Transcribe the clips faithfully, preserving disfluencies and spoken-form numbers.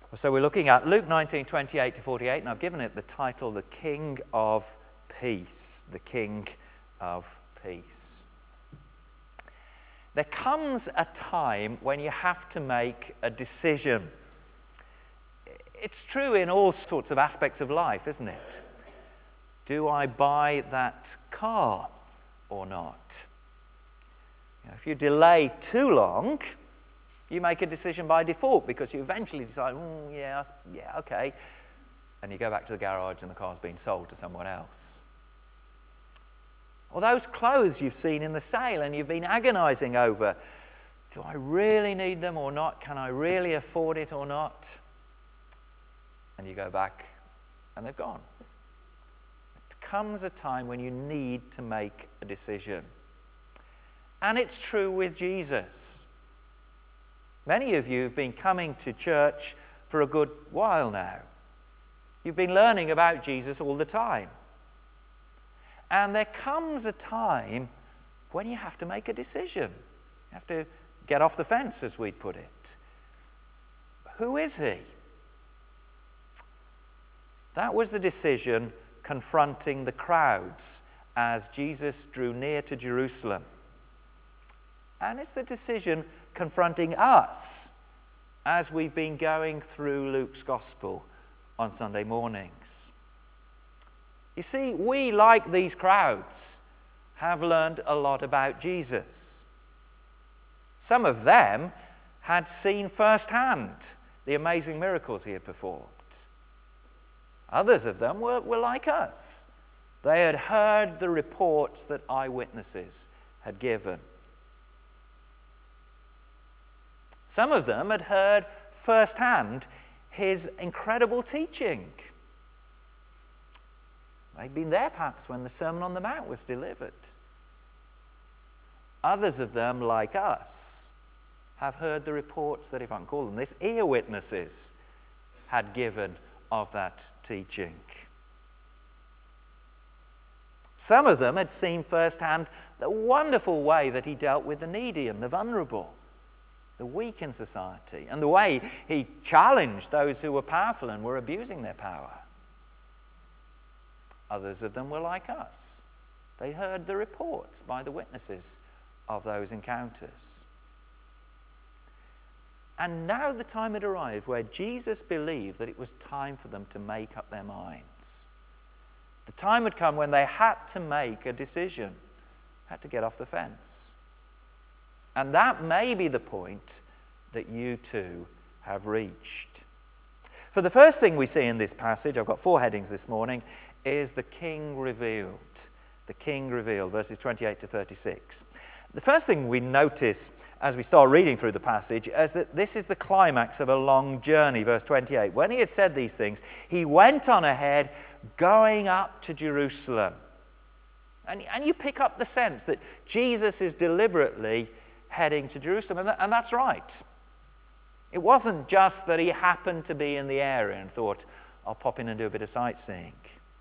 So we're looking at Luke nineteen, twenty-eight to forty-eight, and I've given it the title, The King of Peace. The King of Peace. There comes a time when you have to make a decision. It's true in all sorts of aspects of life, isn't it? Do I buy that car or not? You know, if you delay too long, you make a decision by default because you eventually decide, mm, yeah, yeah, okay. And you go back to the garage and the car's been sold to someone else. Or those clothes you've seen in the sale and you've been agonizing over, do I really need them or not? Can I really afford it or not? And you go back and they're gone. There comes a time when you need to make a decision. And it's true with Jesus. Many of you have been coming to church for a good while now. You've been learning about Jesus all the time. And there comes a time when you have to make a decision. You have to get off the fence, as we'd put it. Who is he? That was the decision confronting the crowds as Jesus drew near to Jerusalem. And it's the decision confronting us as we've been going through Luke's Gospel on Sunday mornings. You see, we, like these crowds, have learned a lot about Jesus. Some of them had seen firsthand the amazing miracles he had performed. Others of them were, were like us. They had heard the reports that eyewitnesses had given. Some of them had heard firsthand his incredible teaching. They'd been there perhaps when the Sermon on the Mount was delivered. Others of them, like us, have heard the reports that, if I can call them this, ear witnesses had given of that teaching. Some of them had seen firsthand the wonderful way that he dealt with the needy and the vulnerable, the weak in society, and the way he challenged those who were powerful and were abusing their power. Others of them were like us. They heard the reports by the witnesses of those encounters. And now the time had arrived where Jesus believed that it was time for them to make up their minds. The time had come when they had to make a decision, had to get off the fence. And that may be the point that you too have reached. For the first thing we see in this passage, I've got four headings this morning, is the King revealed. The King revealed, verses twenty-eight to thirty-six. The first thing we notice as we start reading through the passage is that this is the climax of a long journey, verse twenty-eight. When he had said these things, he went on ahead, going up to Jerusalem. And, and you pick up the sense that Jesus is deliberately heading to Jerusalem, and, that, and that's right. It wasn't just that he happened to be in the area and thought, I'll pop in and do a bit of sightseeing.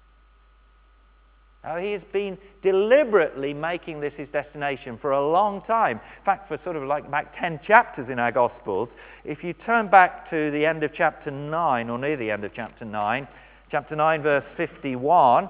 No, he has been deliberately making this his destination for a long time. In fact, for sort of like about ten chapters in our Gospels, if you turn back to the end of chapter nine, or near the end of chapter nine, chapter nine, verse fifty-one,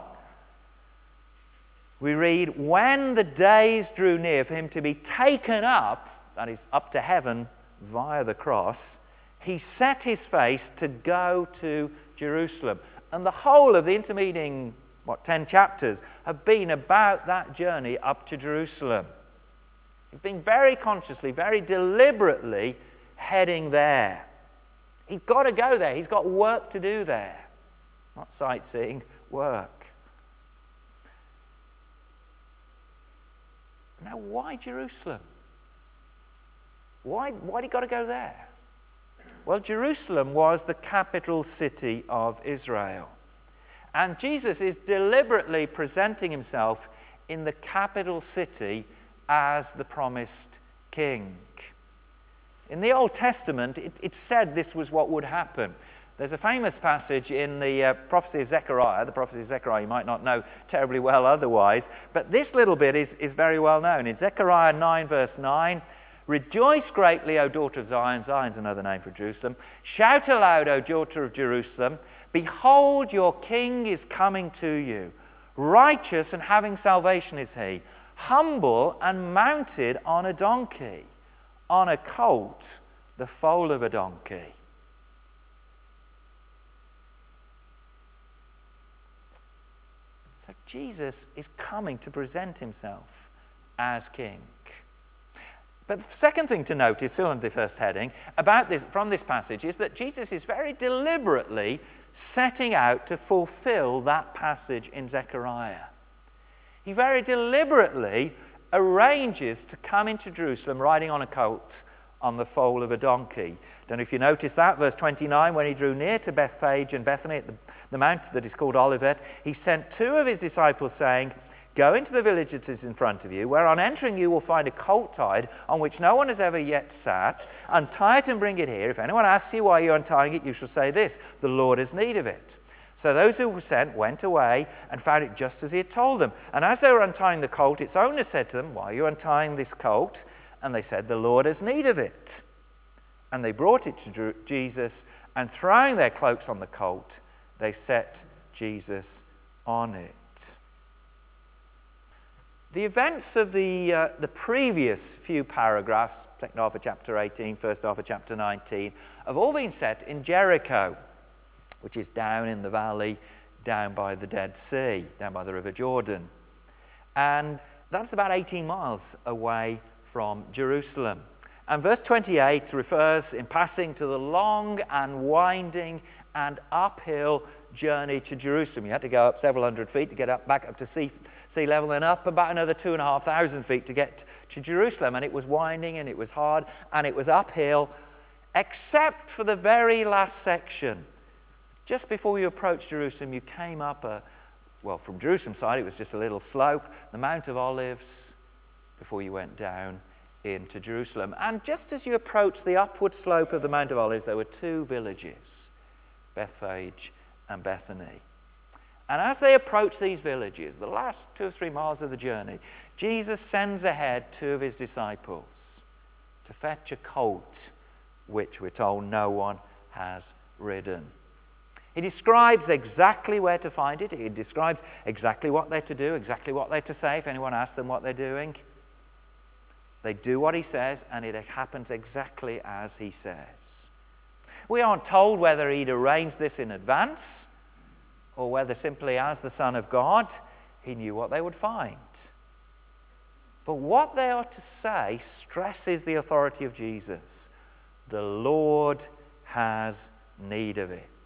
we read, when the days drew near for him to be taken up, that is, up to heaven via the cross, he set his face to go to Jerusalem. And the whole of the intermediate, what, ten chapters have been about that journey up to Jerusalem. He's been very consciously, very deliberately heading there. He's got to go there. He's got work to do there. Not sightseeing, work. Now, why Jerusalem? Why, why did he got to go there? Well, Jerusalem was the capital city of Israel. And Jesus is deliberately presenting himself in the capital city as the promised king. In the Old Testament, it, it said this was what would happen. There's a famous passage in the uh, prophecy of Zechariah. The prophecy of Zechariah you might not know terribly well otherwise, but this little bit is, is very well known. In Zechariah nine, verse nine, Rejoice greatly, O daughter of Zion. Zion's another name for Jerusalem. Shout aloud, O daughter of Jerusalem. Behold, your king is coming to you. Righteous and having salvation is he, humble and mounted on a donkey, on a colt, the foal of a donkey. So Jesus is coming to present himself as king. But the second thing to note is still in the first heading about this from this passage is that Jesus is very deliberately setting out to fulfill that passage in Zechariah. He very deliberately arranges to come into Jerusalem riding on a colt on the foal of a donkey. Don't know if you noticed that, verse twenty-nine, when he drew near to Bethphage and Bethany at the, the mount that is called Olivet, he sent two of his disciples saying, go into the village that is in front of you, where on entering you will find a colt tied on which no one has ever yet sat. Untie it and bring it here. If anyone asks you why you're untying it, you shall say this, the Lord has need of it. So those who were sent went away and found it just as he had told them. And as they were untying the colt, its owner said to them, why are you untying this colt? And they said, the Lord has need of it. And they brought it to Jesus, and throwing their cloaks on the colt, they set Jesus on it. The events of the, uh, the previous few paragraphs, second half of chapter eighteen, first half of chapter nineteen, have all been set in Jericho, which is down in the valley, down by the Dead Sea, down by the River Jordan. And that's about eighteen miles away from Jerusalem. And verse twenty-eight refers in passing to the long and winding and uphill journey to Jerusalem. You had to go up several hundred feet to get up back up to sea, sea level, and up about another two and a half thousand feet to get to Jerusalem. And it was winding and it was hard and it was uphill, except for the very last section. Just before you approached Jerusalem, you came up a, well, from Jerusalem's side, it was just a little slope, the Mount of Olives, before you went down into Jerusalem. And just as you approached the upward slope of the Mount of Olives, there were two villages, Bethphage and Bethany. And as they approach these villages, the last two or three miles of the journey, Jesus sends ahead two of his disciples to fetch a colt, which we're told no one has ridden. He describes exactly where to find it. He describes exactly what they're to do, exactly what they're to say if anyone asks them what they're doing. They do what he says, and it happens exactly as he says. We aren't told whether he'd arranged this in advance or whether simply as the Son of God, he knew what they would find. But what they are to say stresses the authority of Jesus. The Lord has need of it.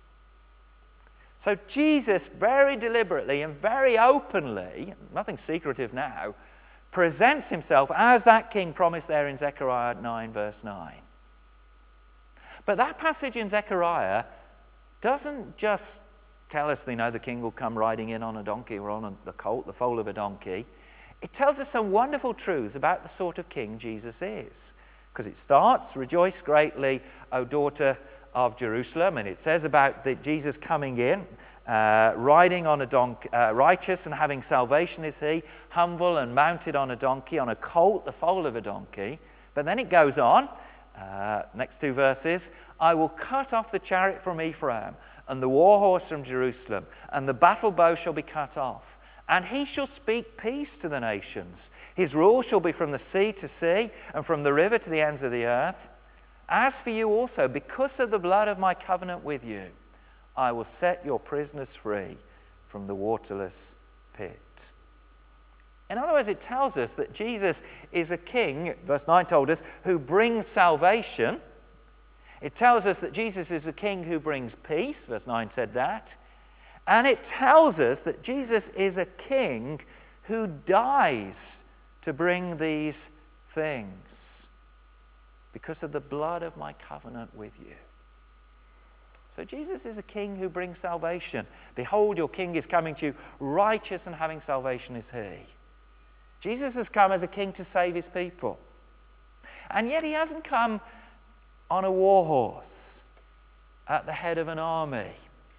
So Jesus very deliberately and very openly, nothing secretive now, presents himself as that king promised there in Zechariah nine, verse nine. But that passage in Zechariah doesn't just tell us, you know, the king will come riding in on a donkey or on a, the colt, the foal of a donkey. It tells us some wonderful truths about the sort of king Jesus is. Because it starts, rejoice greatly, O daughter of Jerusalem, and it says about the Jesus coming in, uh, riding on a donkey, uh, righteous and having salvation is he, humble and mounted on a donkey, on a colt, the foal of a donkey. But then it goes on, uh, next two verses, I will cut off the chariot from Ephraim, and the war horse from Jerusalem, and the battle bow shall be cut off. And he shall speak peace to the nations. His rule shall be from the sea to sea, and from the river to the ends of the earth. As for you also, because of the blood of my covenant with you, I will set your prisoners free from the waterless pit. In other words, it tells us that Jesus is a king, verse nine told us, who brings salvation. It tells us that Jesus is a king who brings peace, verse nine said that. And it tells us that Jesus is a king who dies to bring these things because of the blood of my covenant with you. So Jesus is a king who brings salvation. Behold, your king is coming to you, righteous and having salvation is he. Jesus has come as a king to save his people. And yet he hasn't come on a war horse at the head of an army.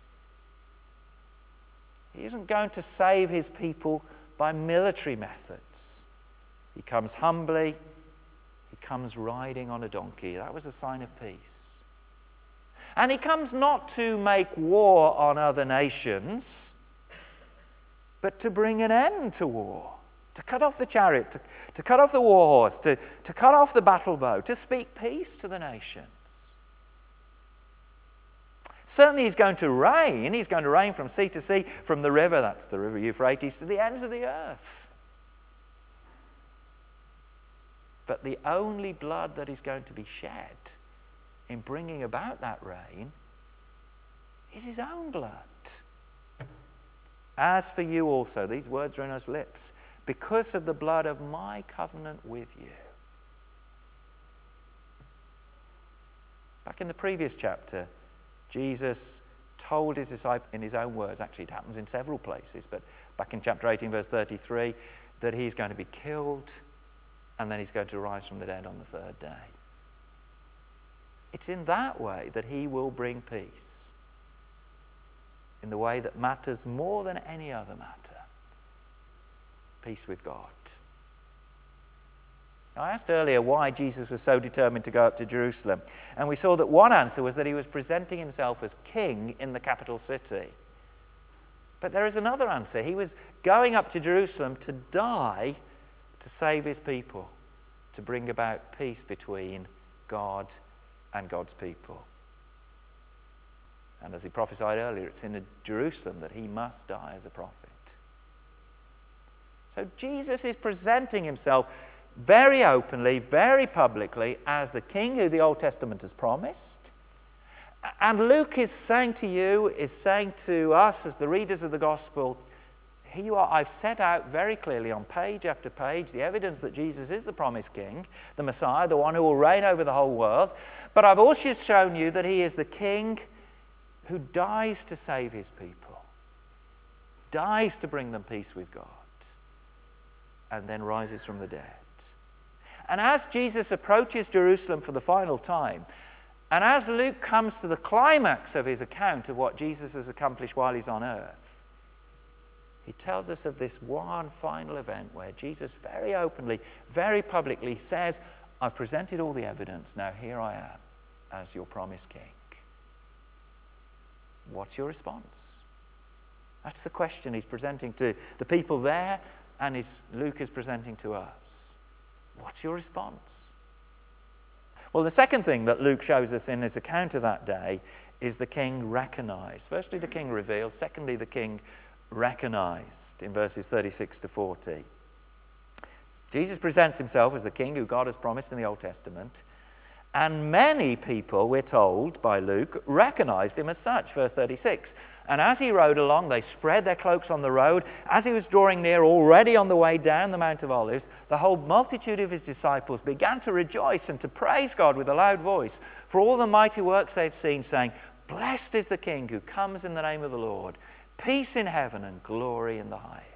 He isn't going to save his people by military methods. He comes humbly, He comes riding on a donkey. That was a sign of peace. And he comes not to make war on other nations, but to bring an end to war, to cut off the chariot, to, to cut off the war horse, to, to cut off the battle bow, to speak peace to the nations. Certainly he's going to reign. He's going to reign from sea to sea, from the river, that's the river Euphrates, to the ends of the earth. But the only blood that is going to be shed in bringing about that reign is his own blood. As for you also, these words are on his lips, because of the blood of my covenant with you. Back in the previous chapter, Jesus told his disciples in his own words, actually it happens in several places, but back in chapter eighteen, verse thirty-three, that he's going to be killed and then he's going to rise from the dead on the third day. It's in that way that he will bring peace, in the way that matters more than any other matter. Peace with God. Now, I asked earlier why Jesus was so determined to go up to Jerusalem, and we saw that one answer was that he was presenting himself as king in the capital city. But there is another answer. He was going up to Jerusalem to die to save his people, to bring about peace between God and God's people. And as he prophesied earlier, it's in Jerusalem that he must die as a prophet. So Jesus is presenting himself very openly, very publicly, as the king who the Old Testament has promised. And Luke is saying to you, is saying to us as the readers of the gospel, here you are, I've set out very clearly on page after page the evidence that Jesus is the promised king, the Messiah, the one who will reign over the whole world. But I've also shown you that he is the king who dies to save his people, dies to bring them peace with God, and then rises from the dead. And as Jesus approaches Jerusalem for the final time, and as Luke comes to the climax of his account of what Jesus has accomplished while he's on earth, he tells us of this one final event where Jesus very openly, very publicly says, I've presented all the evidence, now here I am as your promised king. What's your response? That's the question he's presenting to the people there, and is, Luke is presenting to us. What's your response? Well, the second thing that Luke shows us in his account of that day is the king recognized. Firstly, the king revealed. Secondly, the king recognized in verses thirty-six to forty. Jesus presents himself as the king who God has promised in the Old Testament. And many people, we're told by Luke, recognized him as such. Verse thirty-six. And as he rode along, they spread their cloaks on the road. As he was drawing near, already on the way down the Mount of Olives, the whole multitude of his disciples began to rejoice and to praise God with a loud voice for all the mighty works they'd seen, saying, Blessed is the King who comes in the name of the Lord. Peace in heaven and glory in the highest.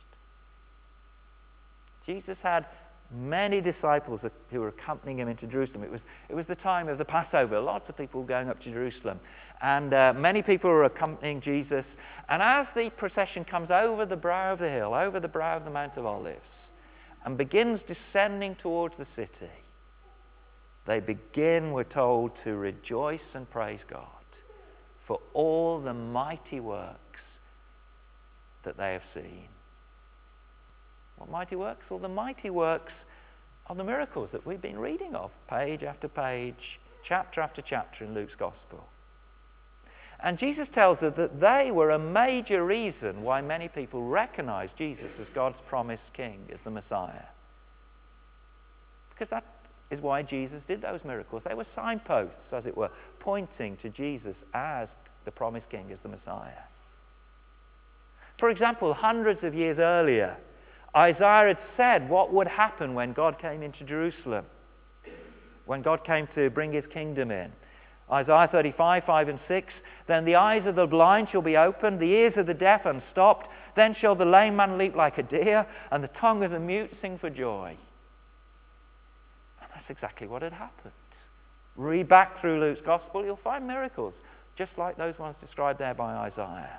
Jesus had many disciples who were accompanying him into Jerusalem. It was, it was the time of the Passover. Lots of people were going up to Jerusalem. And uh, many people were accompanying Jesus. And as the procession comes over the brow of the hill, over the brow of the Mount of Olives, and begins descending towards the city, they begin, we're told, to rejoice and praise God for all the mighty works that they have seen. What mighty works? Well, the mighty works are the miracles that we've been reading of, page after page, chapter after chapter in Luke's Gospel. And Jesus tells us that they were a major reason why many people recognized Jesus as God's promised king, as the Messiah. Because that is why Jesus did those miracles. They were signposts, as it were, pointing to Jesus as the promised king, as the Messiah. For example, hundreds of years earlier, Isaiah had said what would happen when God came into Jerusalem, when God came to bring his kingdom in. Isaiah thirty-five, five and six, Then the eyes of the blind shall be opened, the ears of the deaf unstopped. Then shall the lame man leap like a deer, and the tongue of the mute sing for joy. And that's exactly what had happened. Read back through Luke's Gospel, you'll find miracles, just like those ones described there by Isaiah.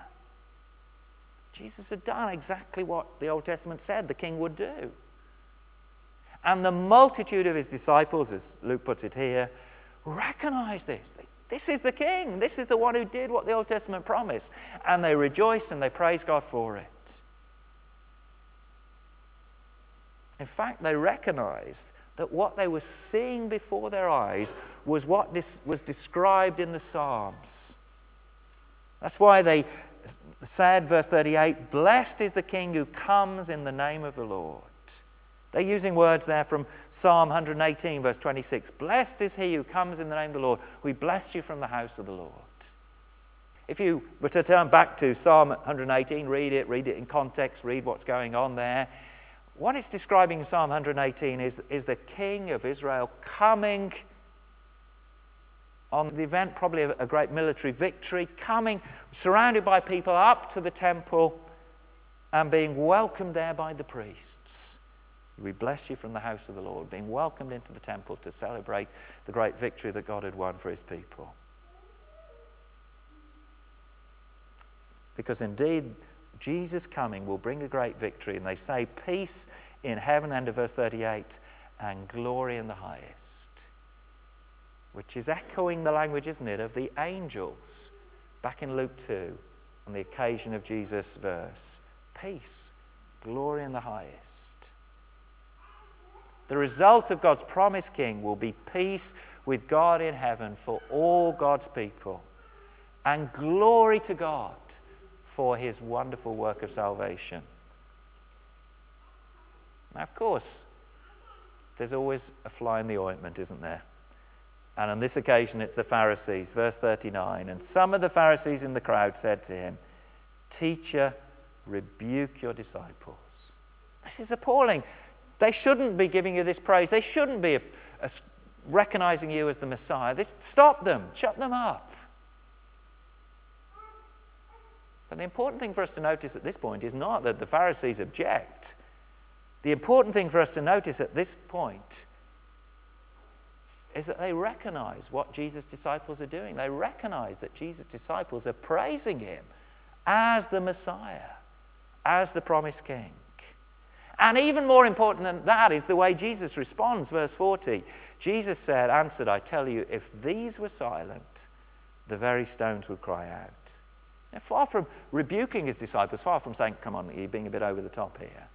Jesus had done exactly what the Old Testament said the king would do. And the multitude of his disciples, as Luke puts it here, recognize this. This is the king. This is the one who did what the Old Testament promised. And they rejoice and they praise God for it. In fact, they recognized that what they were seeing before their eyes was what this was described in the Psalms. That's why they said, verse thirty-eight, "Blessed is the king who comes in the name of the Lord." They're using words there from Psalm one eighteen, verse twenty-six. "Blessed is he who comes in the name of the Lord. We bless you from the house of the Lord." If you were to turn back to Psalm one eighteen, read it, read it in context, read what's going on there. What it's describing in Psalm one eighteen is, is the king of Israel coming on the event, probably a, a great military victory, coming, surrounded by people up to the temple and being welcomed there by the priests. "We bless you from the house of the Lord," being welcomed into the temple to celebrate the great victory that God had won for his people. Because indeed, Jesus' coming will bring a great victory. And they say peace in heaven, end of verse thirty-eight, and glory in the highest. Which is echoing the language, isn't it, of the angels back in Luke two on the occasion of Jesus' verse. Peace, glory in the highest. The result of God's promised king will be peace with God in heaven for all God's people, and glory to God for his wonderful work of salvation. Now, of course, there's always a fly in the ointment, isn't there? And on this occasion, it's the Pharisees. Verse thirty-nine, "And some of the Pharisees in the crowd said to him, 'Teacher, rebuke your disciples.'" This is appalling. They shouldn't be giving you this praise. They shouldn't be a, a, recognizing you as the Messiah. This, stop them. Shut them up. But the important thing for us to notice at this point is not that the Pharisees object. The important thing for us to notice at this point is that they recognize what Jesus' disciples are doing. They recognize that Jesus' disciples are praising him as the Messiah, as the promised king. And even more important than that is the way Jesus responds. Verse forty, Jesus said, answered, "I tell you, if these were silent, the very stones would cry out." Now, far from rebuking his disciples, far from saying, "Come on, you're being a bit over the top here,"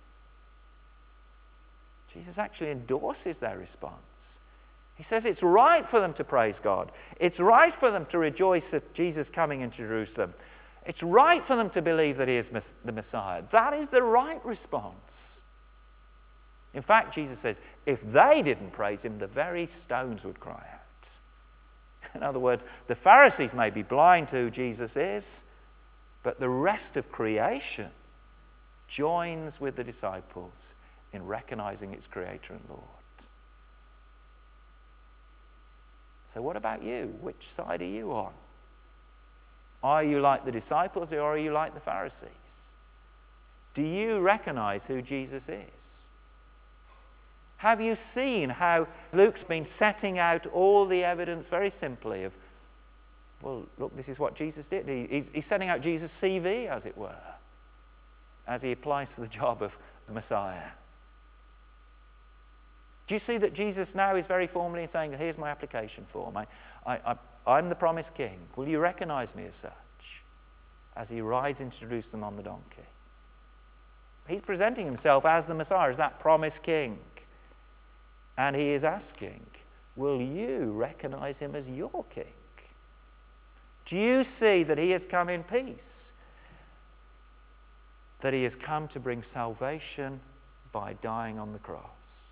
Jesus actually endorses their response. He says it's right for them to praise God. It's right for them to rejoice at Jesus coming into Jerusalem. It's right for them to believe that he is the Messiah. That is the right response. In fact, Jesus says, if they didn't praise him, the very stones would cry out. In other words, the Pharisees may be blind to who Jesus is, but the rest of creation joins with the disciples in recognizing its Creator and Lord. So what about you? Which side are you on? Are you like the disciples or are you like the Pharisees? Do you recognize who Jesus is? Have you seen how Luke's been setting out all the evidence very simply of, well, look, this is what Jesus did. He, he's, he's setting out Jesus' C V, as it were, as he applies for the job of the Messiah. Do you see that Jesus now is very formally saying, here's my application form. I, I, I, I'm the promised king. Will you recognize me as such? As he rides into Jerusalem on the donkey. He's presenting himself as the Messiah, as that promised king. And he is asking, will you recognize him as your king? Do you see that he has come in peace? That he has come to bring salvation by dying on the cross?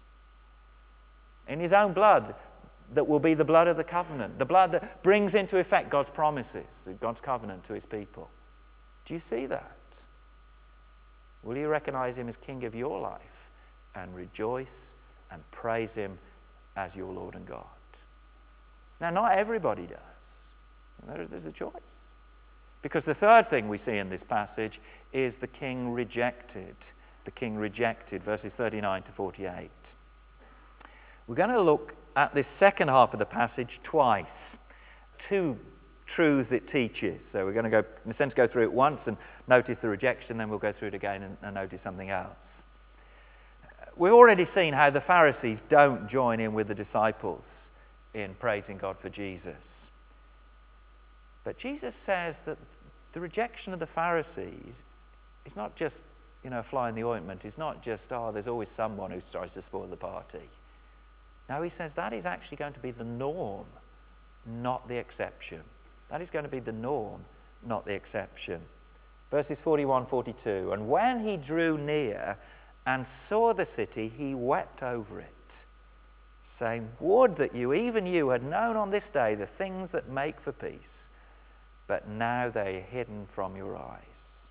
In his own blood, that will be the blood of the covenant, the blood that brings into effect God's promises, God's covenant to his people. Do you see that? Will you recognize him as king of your life and rejoice and praise him as your Lord and God? Now, not everybody does. There's a choice. Because the third thing we see in this passage is the king rejected. The king rejected, verses thirty-nine to forty-eight. We're going to look at this second half of the passage twice. Two truths it teaches. So we're going to go, in a sense, go through it once and notice the rejection, then we'll go through it again and, and notice something else. we've already seen how the Pharisees don't join in with the disciples in praising God for Jesus. But Jesus says that the rejection of the Pharisees is not just, you know, a fly in the ointment. It's not just, oh, there's always someone who tries to spoil the party. No, he says that is actually going to be the norm, not the exception. That is going to be the norm, not the exception. Verses forty-one, forty-two. And when he drew near and saw the city, he wept over it, saying, would that you, even you, had known on this day the things that make for peace, but now they are hidden from your eyes.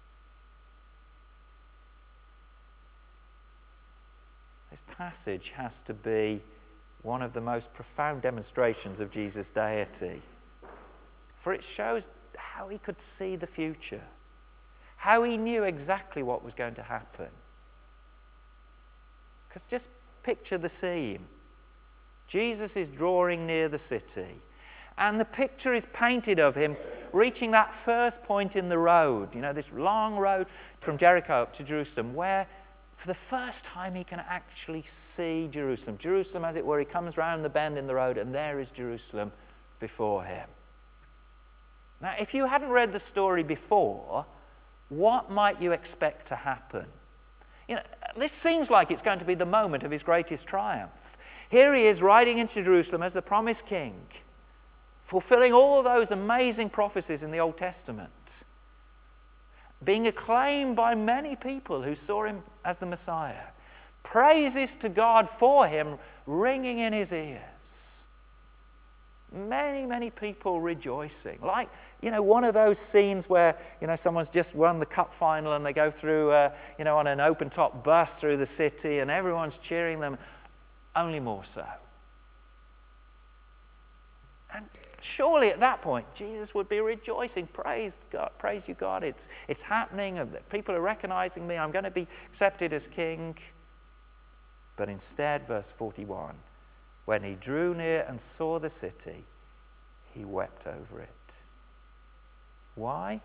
This passage has to be one of the most profound demonstrations of Jesus' deity, for it shows how he could see the future, how he knew exactly what was going to happen. Because just picture the scene. Jesus is drawing near the city, and the picture is painted of him reaching that first point in the road, you know, this long road from Jericho up to Jerusalem, where for the first time he can actually see Jerusalem. Jerusalem, as it were, he comes round the bend in the road, and there is Jerusalem before him. Now, if you hadn't read the story before, what might you expect to happen? You know, this seems like it's going to be the moment of his greatest triumph. Here he is riding into Jerusalem as the promised king, fulfilling all those amazing prophecies in the Old Testament, being acclaimed by many people who saw him as the Messiah, praises to God for him ringing in his ears. Many, many people rejoicing. Like, you know, one of those scenes where, you know, someone's just won the cup final and they go through, uh, you know, on an open-top bus through the city and everyone's cheering them, only more so. And surely at that point, Jesus would be rejoicing. Praise God, praise you, God. It's, it's happening. People are recognizing me. I'm going to be accepted as king. But instead, verse forty-one, when he drew near and saw the city, he wept over it. Why?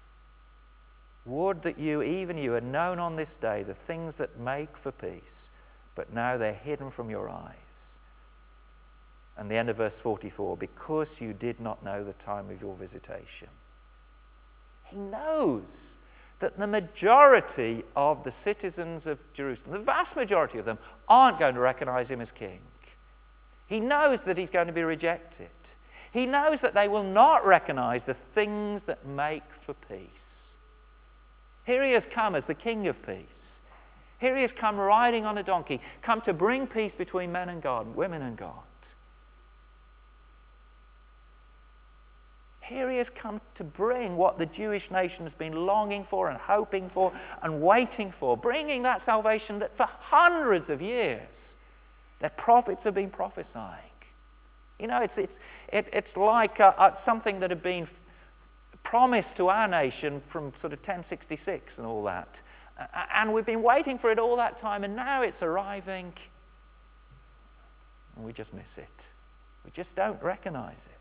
Would that you, even you, had known on this day the things that make for peace, but now they're hidden from your eyes. And the end of verse forty-four, because you did not know the time of your visitation. He knows that the majority of the citizens of Jerusalem, the vast majority of them, aren't going to recognize him as king. He knows that he's going to be rejected. He knows that they will not recognize the things that make for peace. Here he has come as the King of Peace. Here he has come riding on a donkey, come to bring peace between men and God, women and God. Here he has come to bring what the Jewish nation has been longing for and hoping for and waiting for, bringing that salvation that for hundreds of years their prophets have been prophesying. You know, it's, it's, it, it's like uh, uh, something that had been f- promised to our nation from sort of ten sixty-six and all that. Uh, and we've been waiting for it all that time, and now it's arriving, and we just miss it. We just don't recognize it.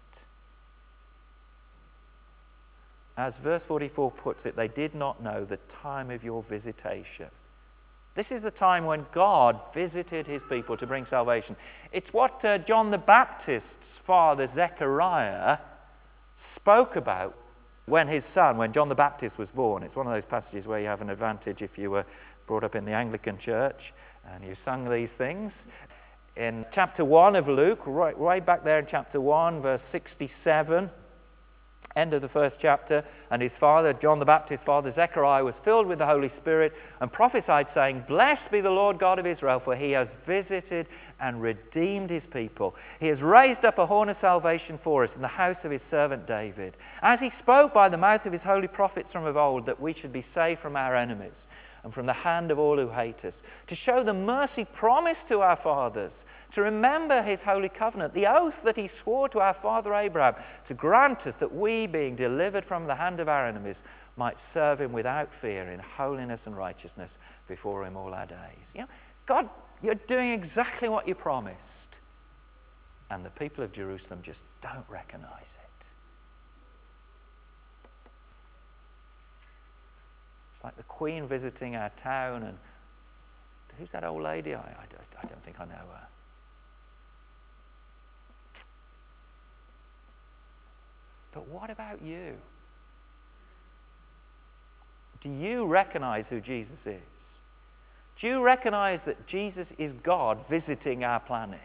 As verse forty-four puts it, they did not know the time of your visitation. This is the time when God visited his people to bring salvation. It's what uh, John the Baptist's father, Zechariah, spoke about when his son, when John the Baptist was born. It's one of those passages where you have an advantage if you were brought up in the Anglican church and you sung these things. In chapter one of Luke, right, right back there in chapter one, verse sixty-seven, end of the first chapter, and his father, John the Baptist's father, Zechariah, was filled with the Holy Spirit and prophesied, saying, blessed be the Lord God of Israel, for he has visited and redeemed his people. He has raised up a horn of salvation for us in the house of his servant David, as he spoke by the mouth of his holy prophets from of old, that we should be saved from our enemies and from the hand of all who hate us, to show the mercy promised to our fathers, to remember his holy covenant, the oath that he swore to our father Abraham, to grant us that we, being delivered from the hand of our enemies, might serve him without fear in holiness and righteousness before him all our days. You know, God, you're doing exactly what you promised. And the people of Jerusalem just don't recognize it. It's like the Queen visiting our town and Who's that old lady? I, I, don't, I don't think I know her. But what about you? Do you recognize who Jesus is? Do you recognize that Jesus is God visiting our planet?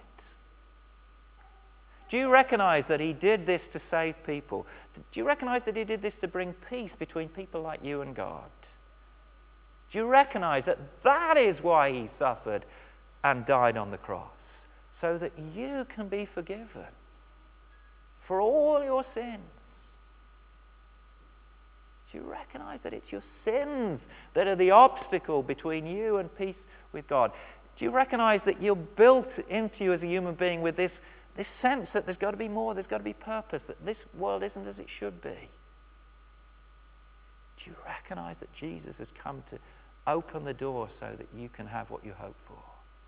Do you recognize that he did this to save people? Do you recognize that he did this to bring peace between people like you and God? Do you recognize that that is why he suffered and died on the cross? So that you can be forgiven for all your sins. Do you recognize that it's your sins that are the obstacle between you and peace with God? Do you recognize that you're built into you as a human being with this, this sense that there's got to be more, there's got to be purpose, that this world isn't as it should be? Do you recognize that Jesus has come to open the door so that you can have what you hope for?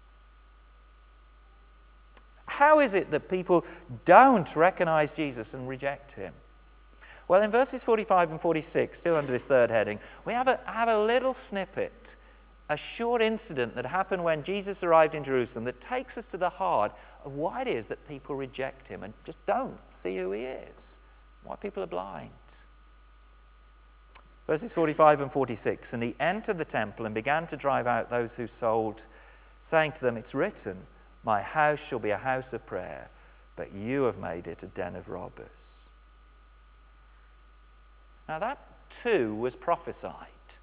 How is it that people don't recognize Jesus and reject him? Well, in verses forty-five and forty-six, still under this third heading, we have a, have a little snippet, a short incident that happened when Jesus arrived in Jerusalem that takes us to the heart of why it is that people reject him and just don't see who he is, why people are blind. Verses forty-five and forty-six, and he entered the temple and began to drive out those who sold, saying to them, "It's written, my house shall be a house of prayer, but you have made it a den of robbers." Now that too was prophesied.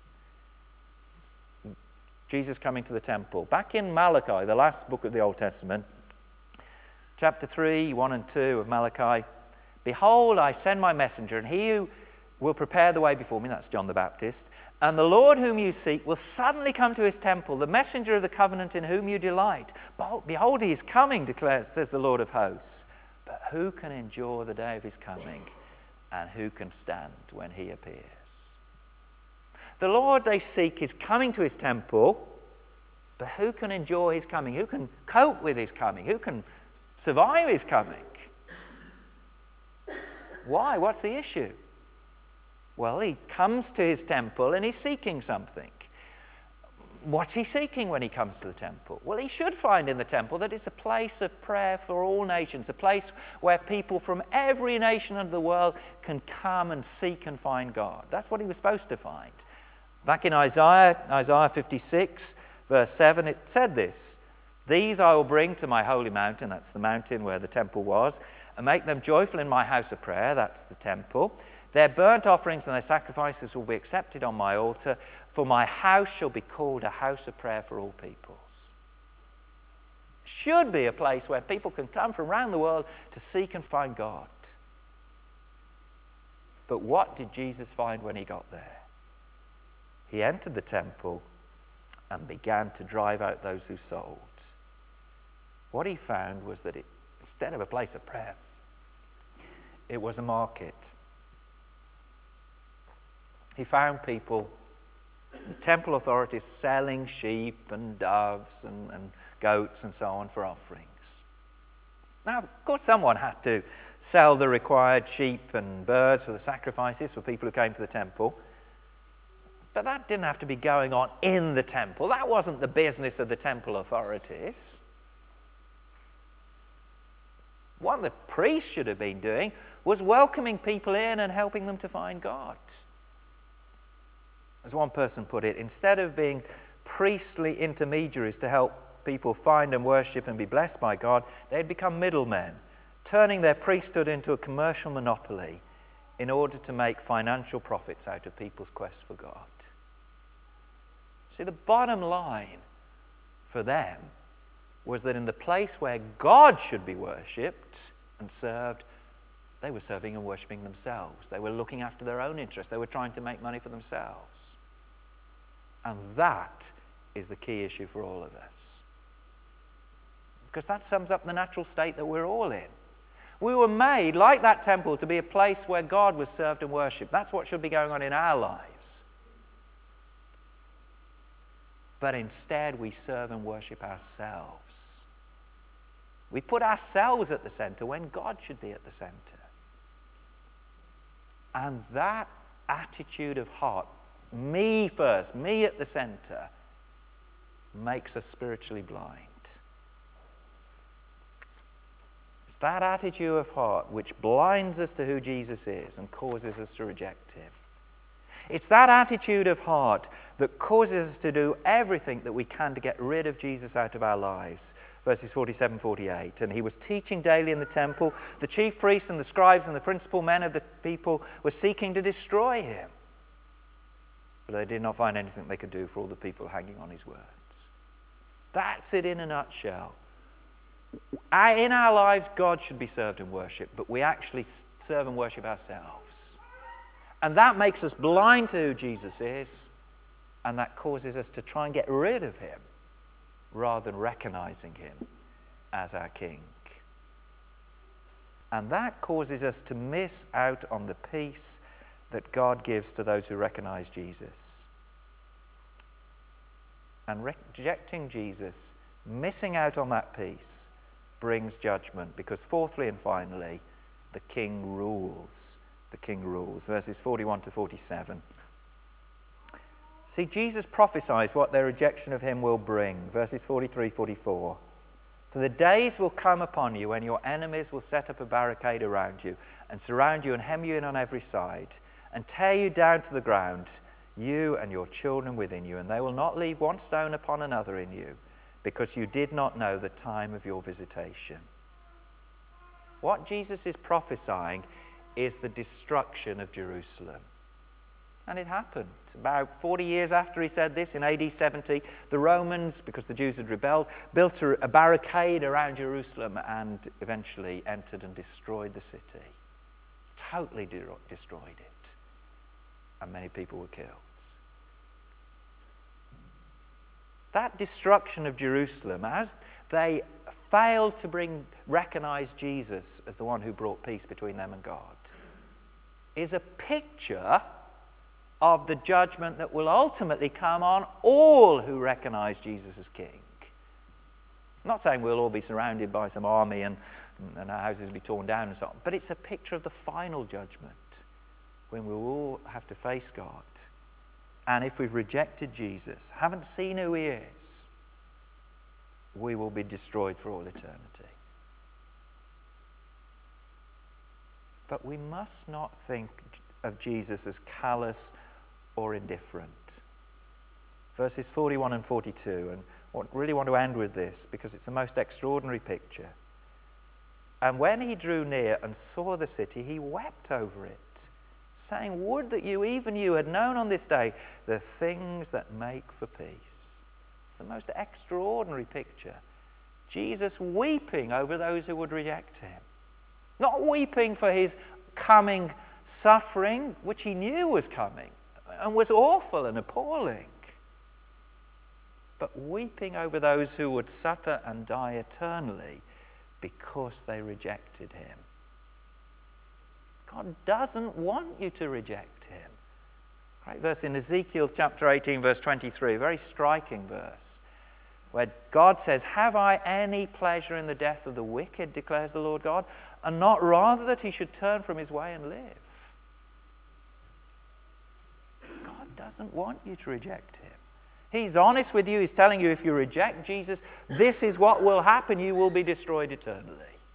Jesus coming to the temple. Back in Malachi, the last book of the Old Testament, chapter three, one and two of Malachi, "Behold, I send my messenger, and he who will prepare the way before me," that's John the Baptist, "and the Lord whom you seek will suddenly come to his temple, the messenger of the covenant in whom you delight. Behold, he is coming, declares, says the Lord of hosts. But who can endure the day of his coming? And who can stand when he appears?" The Lord they seek is coming to his temple, but who can endure his coming? Who can cope with his coming? Who can survive his coming? Why? What's the issue? Well, he comes to his temple and he's seeking something. What's he seeking when he comes to the temple? Well, he should find in the temple that it's a place of prayer for all nations, a place where people from every nation of the world can come and seek and find God. That's what he was supposed to find. Back in Isaiah, Isaiah fifty-six, verse seven, it said this, "These I will bring to my holy mountain," that's the mountain where the temple was, "and make them joyful in my house of prayer," that's the temple. "Their burnt offerings and their sacrifices will be accepted on my altar, for my house shall be called a house of prayer for all peoples." Should be a place where people can come from around the world to seek and find God. But what did Jesus find when he got there? He entered the temple and began to drive out those who sold. What he found was that it, instead of a place of prayer, it was a market. He found people, the temple authorities, selling sheep and doves and, and goats and so on for offerings. Now, of course, someone had to sell the required sheep and birds for the sacrifices for people who came to the temple. But that didn't have to be going on in the temple. That wasn't the business of the temple authorities. What the priests should have been doing was welcoming people in and helping them to find God. As one person put it, instead of being priestly intermediaries to help people find and worship and be blessed by God, they had become middlemen, turning their priesthood into a commercial monopoly in order to make financial profits out of people's quest for God. See, the bottom line for them was that in the place where God should be worshipped and served, they were serving and worshipping themselves. They were looking after their own interests. They were trying to make money for themselves. And that is the key issue for all of us. Because that sums up the natural state that we're all in. We were made, like that temple, to be a place where God was served and worshipped. That's what should be going on in our lives. But instead, we serve and worship ourselves. We put ourselves at the center when God should be at the center. And that attitude of heart, me first, me at the center, makes us spiritually blind. It's that attitude of heart which blinds us to who Jesus is and causes us to reject him. It's that attitude of heart that causes us to do everything that we can to get rid of Jesus out of our lives. Verses forty-seven, forty-eight. And he was teaching daily in the temple. The chief priests and the scribes and the principal men of the people were seeking to destroy him. But they did not find anything they could do for all the people hanging on his words. That's it in a nutshell. In our lives, God should be served and worshipped, but we actually serve and worship ourselves. And that makes us blind to who Jesus is, and that causes us to try and get rid of him rather than recognizing him as our King. And that causes us to miss out on the peace that God gives to those who recognize Jesus. And rejecting Jesus, missing out on that peace, brings judgment, because fourthly and finally, the King rules. The King rules. Verses forty-one to forty-seven. See, Jesus prophesies what their rejection of him will bring. Verses forty-three, forty-four. For the days will come upon you when your enemies will set up a barricade around you and surround you and hem you in on every side and tear you down to the ground, you and your children within you, and they will not leave one stone upon another in you, because you did not know the time of your visitation. What Jesus is prophesying is the destruction of Jerusalem. And it happened. About forty years after he said this, in A D seventy, the Romans, because the Jews had rebelled, built a, a barricade around Jerusalem and eventually entered and destroyed the city. Totally de- destroyed it. And many people were killed. That destruction of Jerusalem, as they failed to bring recognize Jesus as the one who brought peace between them and God, is a picture of the judgment that will ultimately come on all who recognize Jesus as King. I'm not saying we'll all be surrounded by some army and, and our houses will be torn down and so on, but it's a picture of the final judgment when we'll all have to face God. And if we've rejected Jesus, haven't seen who he is, we will be destroyed for all eternity. But we must not think of Jesus as callous or indifferent. Verses forty-one and forty-two, and I really want to end with this because it's the most extraordinary picture. And when he drew near and saw the city, he wept over it, saying, would that you, even you, had known on this day the things that make for peace. It's the most extraordinary picture. Jesus weeping over those who would reject him. Not weeping for his coming suffering, which he knew was coming and was awful and appalling, but weeping over those who would suffer and die eternally because they rejected him. God doesn't want you to reject him. Great verse in Ezekiel chapter eighteen, verse twenty-three, a very striking verse, where God says, have I any pleasure in the death of the wicked, declares the Lord God, and not rather that he should turn from his way and live? God doesn't want you to reject him. He's honest with you. He's telling you if you reject Jesus, this is what will happen. You will be destroyed eternally.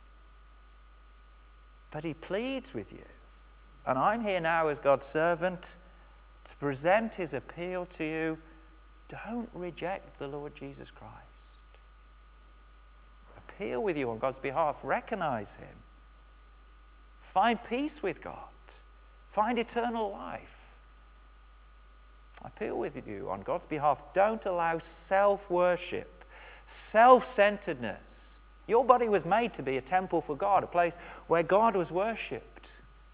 But he pleads with you. And I'm here now as God's servant to present his appeal to you. Don't reject the Lord Jesus Christ. Appeal with you on God's behalf. Recognize him. Find peace with God. Find eternal life. I appeal with you on God's behalf. Don't allow self-worship, self-centeredness. Your body was made to be a temple for God, a place where God was worshipped.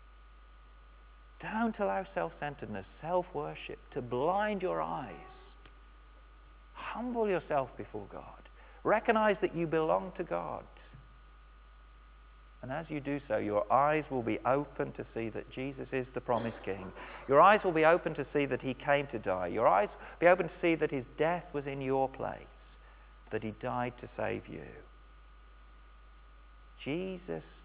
Don't allow self-centeredness, self-worship to blind your eyes. Humble yourself before God. Recognize that you belong to God. And as you do so, your eyes will be open to see that Jesus is the promised King. Your eyes will be open to see that he came to die. Your eyes will be open to see that his death was in your place, that he died to save you. Jesus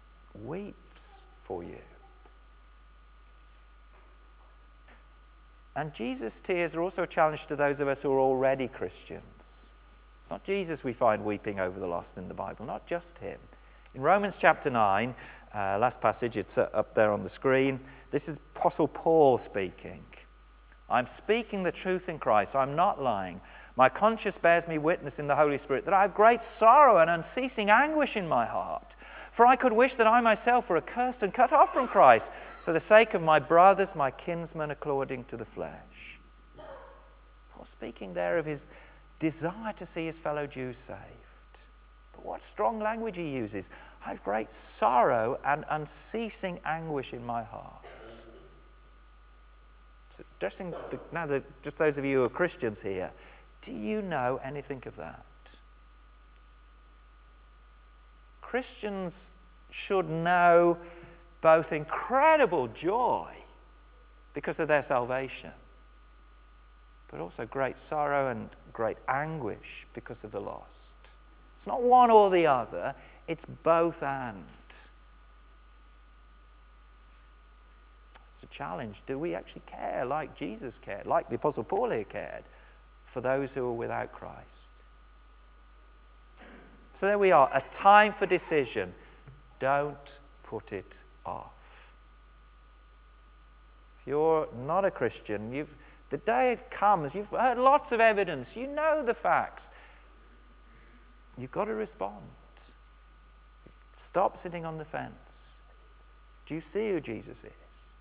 weeps for you. And Jesus' tears are also a challenge to those of us who are already Christians. It's not Jesus we find weeping over the lost in the Bible, not just him. In Romans chapter nine, uh, last passage, it's uh, up there on the screen. This is Apostle Paul speaking. I'm speaking the truth in Christ. I'm not lying. My conscience bears me witness in the Holy Spirit that I have great sorrow and unceasing anguish in my heart. For I could wish that I myself were accursed and cut off from Christ for the sake of my brothers, my kinsmen, according to the flesh. Paul speaking there of his desire to see his fellow Jews saved. But what strong language he uses. I have great sorrow and unceasing anguish in my heart. So addressing the, now the, just those of you who are Christians here, do you know anything of that? Christians should know both incredible joy because of their salvation, but also great sorrow and great anguish because of the lost. It's not one or the other, it's both and. It's a challenge. Do we actually care like Jesus cared, like the Apostle Paul here cared, for those who are without Christ? So there we are, a time for decision. Don't put it off. If you're not a Christian, you've, the day it comes, you've heard lots of evidence, you know the facts. You've got to respond. Stop sitting on the fence. Do you see who Jesus is?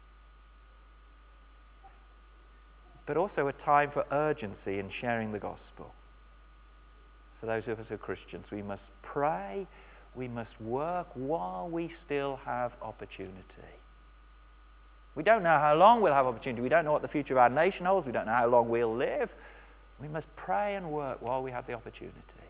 But also a time for urgency in sharing the gospel. For those of us who are Christians, we must pray, we must work while we still have opportunity. We don't know how long we'll have opportunity. We don't know what the future of our nation holds. We don't know how long we'll live. We must pray and work while we have the opportunity.